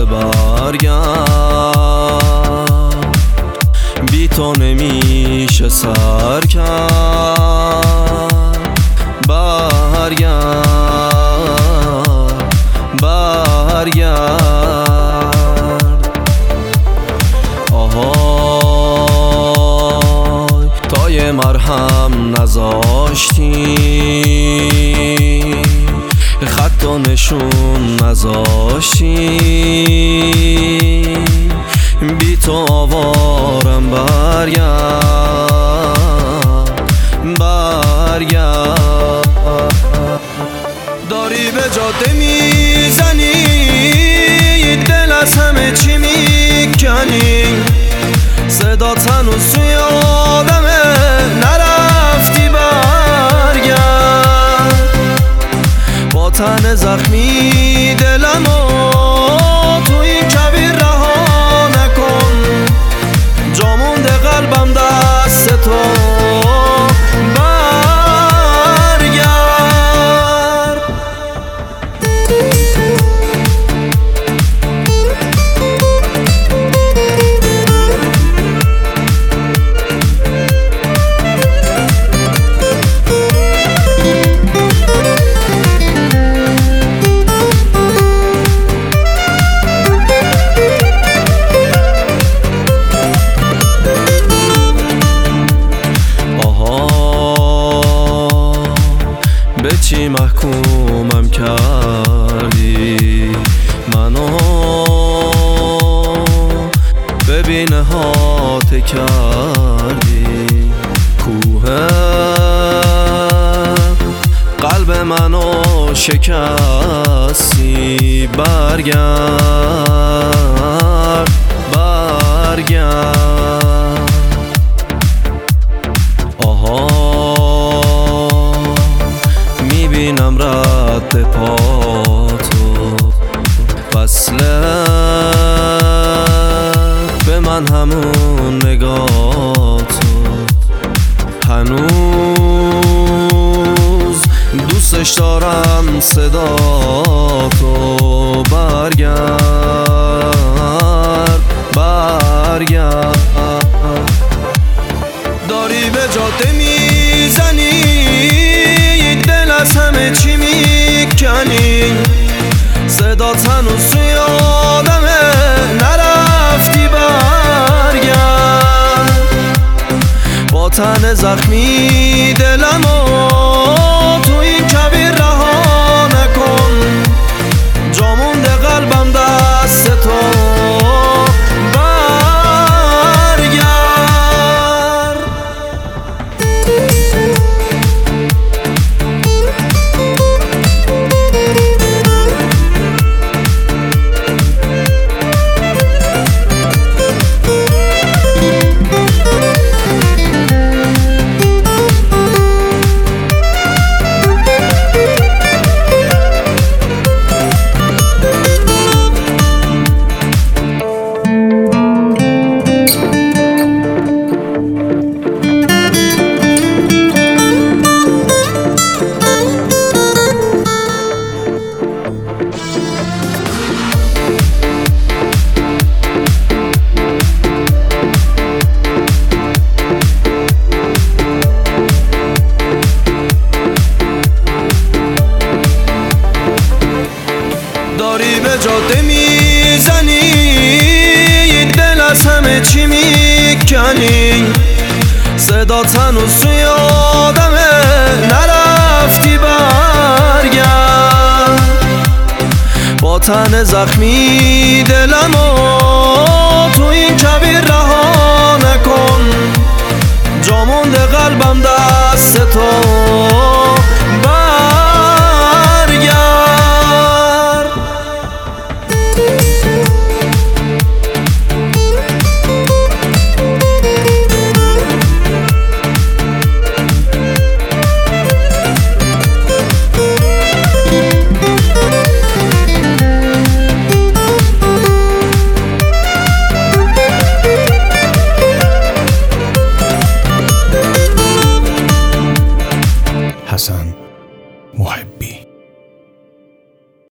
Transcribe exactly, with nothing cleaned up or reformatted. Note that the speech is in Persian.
برگرد، بی تو نمیشه سر کرد. برگرد برگرد آهای تا یه مرهم نذاشتی، خط و نشون نذاشتی، بی تو آوارم. برگرد برگرد داری به جاده میزنی، دل از همه چی میکنی، صدات هنوز توی آدمه، نرفتی. برگرد با تن زخمی دلمو تو این کبیر رها نکن، جا مونده قلبم دست تو. به چی محکومم کردی منو، ببین هاته کردی کوه قلب منو شکستی. برگرد برگرد آها میبینم رد پاتو، وصله به من همون نگاتو، هنوز دوستش دارم صداتو. برگرد برگرد داری به جاده میزنی، دل از همه چی میکنی، صدات هنوز توی آدمه، نرفتی. برگرد با تن زخمی دلمو تو این کبیر رها نکن، جا مونده قلبم دست تو. داری به جاده میزنی، دل از همه چی میکنی، صدات هنوز توی آدمه، نرفتی. برگرد با تن زخمی دلمو تو این کبیر رها نکن، جا مونده قلبم دست تو.